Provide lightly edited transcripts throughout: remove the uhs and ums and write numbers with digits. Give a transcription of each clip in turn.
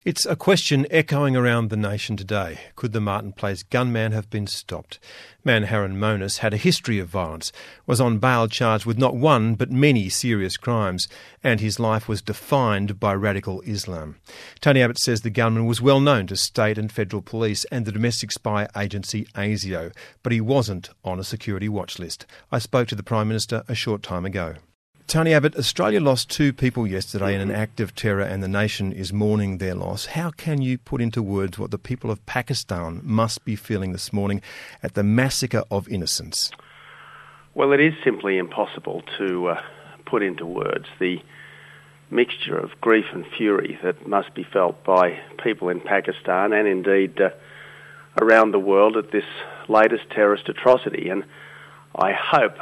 It's a question echoing around the nation today. Could the Martin Place gunman have been stopped? Man Haron Monis had a history of violence, was on bail charged with not one but many serious crimes, and his life was defined by radical Islam. Tony Abbott says the gunman was well known to state and federal police and the domestic spy agency ASIO, but he wasn't on a security watch list. I spoke to the Prime Minister a short time ago. Tony Abbott, Australia lost two people yesterday in an act of terror and the nation is mourning their loss. How can you put into words what the people of Pakistan must be feeling this morning at the massacre of innocents? Well, it is simply impossible to put into words the mixture of grief and fury that must be felt by people in Pakistan and indeed around the world at this latest terrorist atrocity. And I hope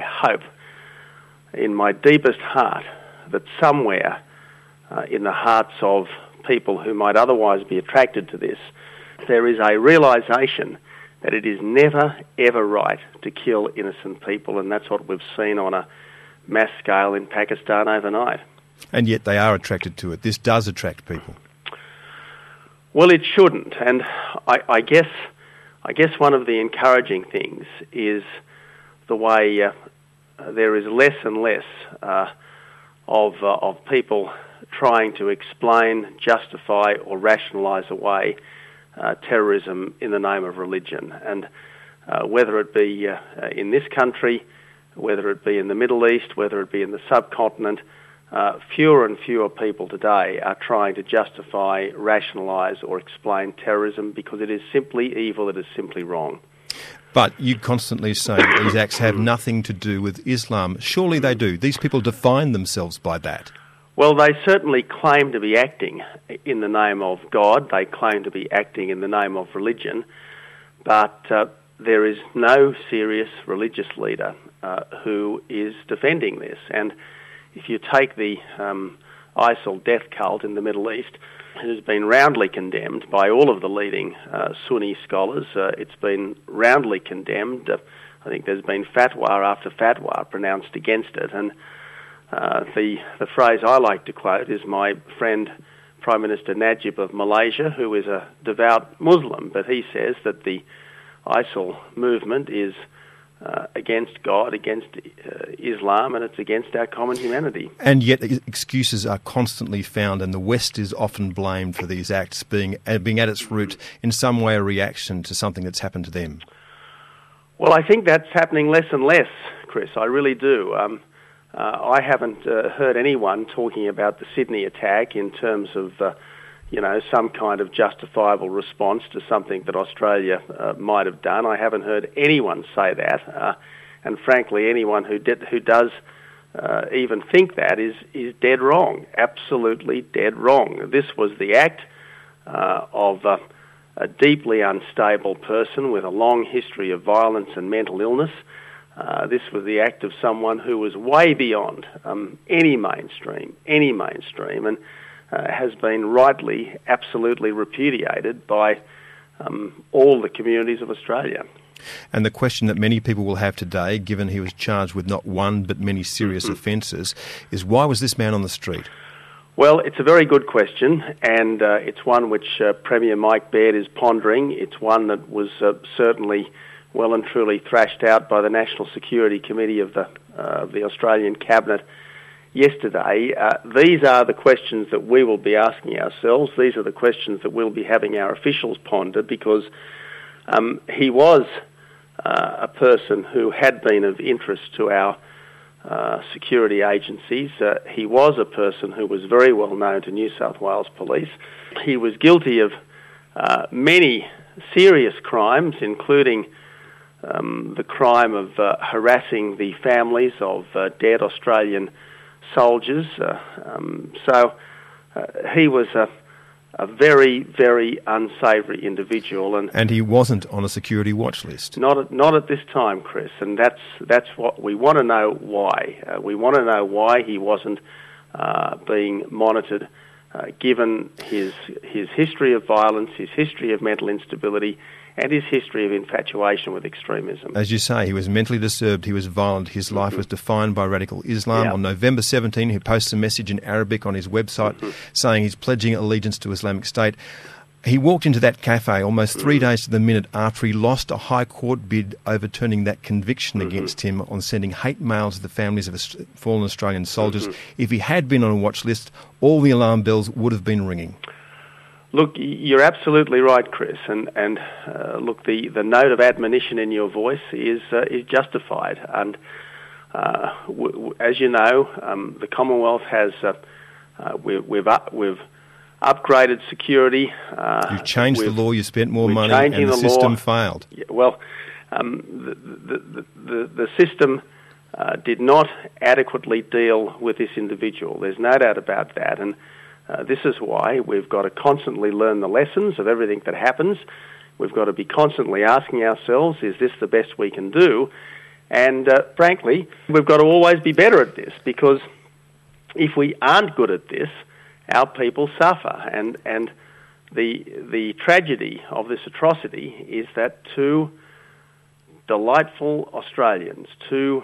in my deepest heart that somewhere in the hearts of people who might otherwise be attracted to this, there is a realisation that it is never, ever right to kill innocent people, and that's what we've seen on a mass scale in Pakistan overnight. And yet they are attracted to it. This does attract people. Well, it shouldn't, and I guess one of the encouraging things is the way there is less and less of people trying to explain, justify or rationalise away terrorism in the name of religion. And whether it be in this country, whether it be in the Middle East, whether it be in the subcontinent, fewer and fewer people today are trying to justify, rationalise or explain terrorism because it is simply evil, it is simply wrong. But you constantly say that these acts have nothing to do with Islam. Surely they do. These people define themselves by that. Well, they certainly claim to be acting in the name of God. They claim to be acting in the name of religion. But there is no serious religious leader who is defending this. And if you take the ISIL death cult in the Middle East, it has been roundly condemned by all of the leading Sunni scholars. It's been roundly condemned. I think there's been fatwa after fatwa pronounced against it. And the phrase I like to quote is my friend Prime Minister Najib of Malaysia, who is a devout Muslim, but he says that the ISIL movement is against God, against Islam, and it's against our common humanity. And yet excuses are constantly found, and the West is often blamed for these acts being at its root in some way a reaction to something that's happened to them. Well, I think that's happening less and less, Chris. I really do. I haven't heard anyone talking about the Sydney attack in terms of some kind of justifiable response to something that Australia might have done. I haven't heard anyone say that, and frankly, anyone who does even think that is dead wrong, absolutely dead wrong. This was the act of a deeply unstable person with a long history of violence and mental illness. This was the act of someone who was way beyond any mainstream, and has been rightly, absolutely repudiated by all the communities of Australia. And the question that many people will have today, given he was charged with not one but many serious offences, is why was this man on the street? Well, it's a very good question, and it's one which Premier Mike Baird is pondering. It's one that was certainly well and truly thrashed out by the National Security Committee of the Australian Cabinet yesterday. These are the questions that we will be asking ourselves. These are the questions that we'll be having our officials ponder, because he was a person who had been of interest to our security agencies. He was a person who was very well known to New South Wales Police. He was guilty of many serious crimes, including the crime of harassing the families of dead Australian soldiers. So he was a very, very unsavoury individual, and he wasn't on a security watch list. Not at this time, Chris. And that's what we want to know. Why we want to know why he wasn't being monitored given his history of violence, his history of mental instability, and his history of infatuation with extremism. As you say, he was mentally disturbed, he was violent, his life was defined by radical Islam. On November 17, he posts a message in Arabic on his website saying he's pledging allegiance to Islamic State. He walked into that cafe almost 3 days to the minute after he lost a High Court bid overturning that conviction against him on sending hate mail to the families of fallen Australian soldiers. If he had been on a watch list, all the alarm bells would have been ringing. Look, you're absolutely right, Chris, and look, the note of admonition in your voice is justified. And as you know, the Commonwealth has we've upgraded security. You've changed the law. You spent more money, and the system failed. Yeah, well, the system did not adequately deal with this individual. There's no doubt about that, and this is why we've got to constantly learn the lessons of everything that happens. We've got to be constantly asking ourselves, is this the best we can do? And frankly, we've got to always be better at this, because if we aren't good at this, our people suffer. And the tragedy of this atrocity is that two delightful Australians, two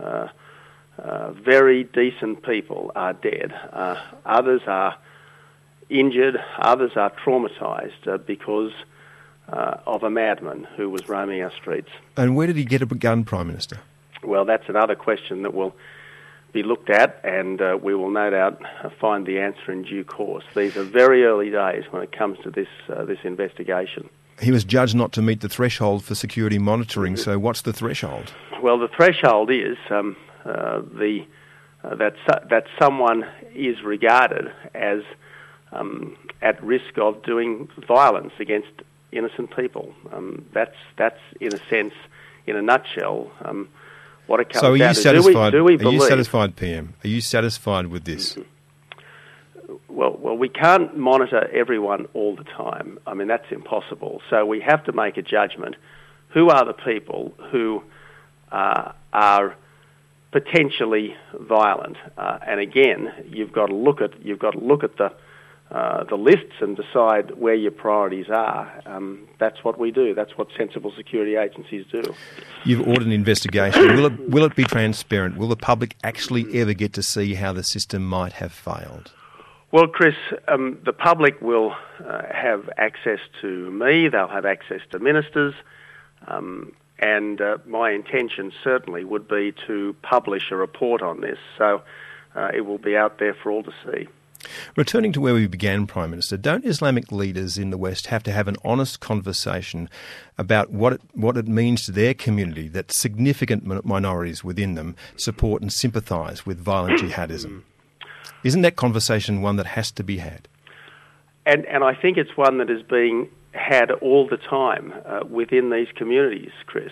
very decent people are dead. Others are injured, others are traumatised because of a madman who was roaming our streets. And where did he get a gun, Prime Minister? Well, that's another question that will be looked at, and we will no doubt find the answer in due course. These are very early days when it comes to this investigation. He was judged not to meet the threshold for security monitoring, so what's the threshold? Well, the threshold is that someone is regarded as at risk of doing violence against innocent people. That's in a sense, in a nutshell, what it comes down to. So are you satisfied, PM? Are you satisfied with this? Well, we can't monitor everyone all the time. I mean, that's impossible. So we have to make a judgment. Who are the people who are potentially violent? And again, you've got to look at the lists and decide where your priorities are. That's what we do. That's what sensible security agencies do. You've ordered an investigation. Will it be transparent? Will the public actually ever get to see how the system might have failed? Well, Chris, the public will have access to me. They'll have access to ministers. And my intention certainly would be to publish a report on this. So it will be out there for all to see. Returning to where we began, Prime Minister, don't Islamic leaders in the West have to have an honest conversation about what it means to their community that significant minorities within them support and sympathise with violent jihadism? Isn't that conversation one that has to be had? And I think it's one that is being had all the time within these communities, Chris.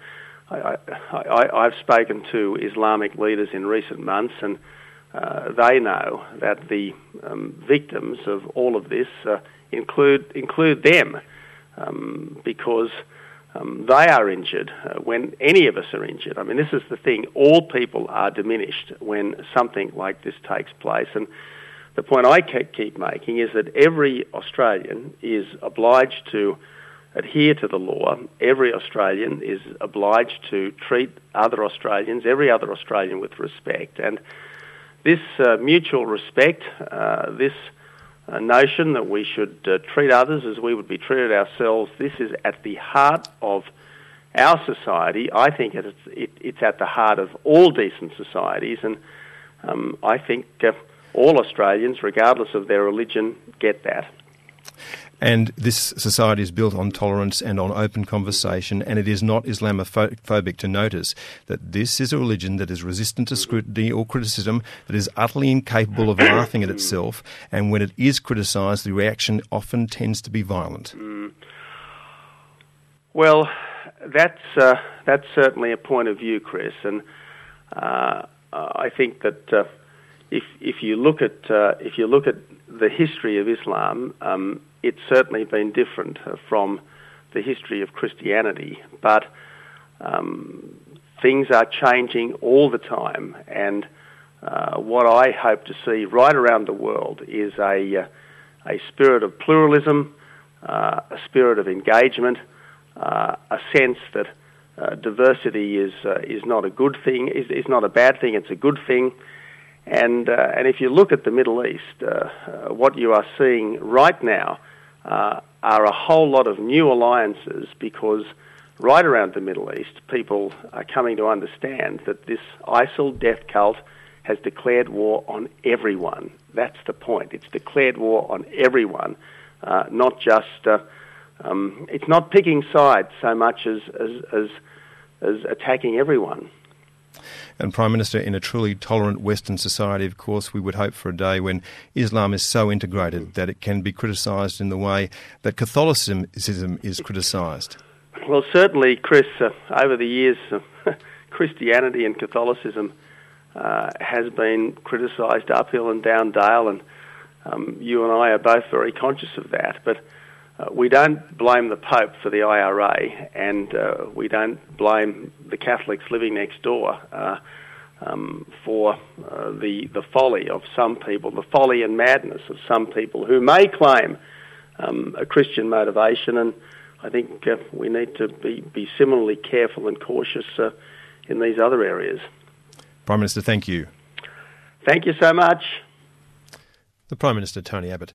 I've spoken to Islamic leaders in recent months, and they know that the victims of all of this include them, because they are injured when any of us are injured. I mean, this is the thing. All people are diminished when something like this takes place. And the point I keep making is that every Australian is obliged to adhere to the law. Every Australian is obliged to treat other Australians, every other Australian, with respect. And this mutual respect, this notion that we should treat others as we would be treated ourselves, this is at the heart of our society. I think it's at the heart of all decent societies, and I think all Australians, regardless of their religion, get that. And this society is built on tolerance and on open conversation, and it is not Islamophobic to notice that this is a religion that is resistant to scrutiny or criticism, that is utterly incapable of laughing at itself, and when it is criticised, the reaction often tends to be violent. Well, that's certainly a point of view, Chris, and I think that if you look at the history of Islam, it's certainly been different from the history of Christianity, but things are changing all the time, and what I hope to see right around the world is a spirit of pluralism, a spirit of engagement, a sense that diversity is not a good thing, is not a bad thing, it's a good thing. And if you look at the Middle East, what you are seeing right now are a whole lot of new alliances, because right around the Middle East, people are coming to understand that this ISIL death cult has declared war on everyone. That's the point. It's declared war on everyone, not just... it's not picking sides so much as attacking everyone. And Prime Minister, in a truly tolerant Western society, of course, we would hope for a day when Islam is so integrated that it can be criticised in the way that Catholicism is criticised. Well, certainly, Chris, over the years, Christianity and Catholicism has been criticised uphill and down dale, and you and I are both very conscious of that. But we don't blame the Pope for the IRA, and we don't blame the Catholics living next door for the folly of some people, the folly and madness of some people who may claim a Christian motivation. And I think we need to be similarly careful and cautious in these other areas. Prime Minister, thank you. Thank you so much. The Prime Minister, Tony Abbott.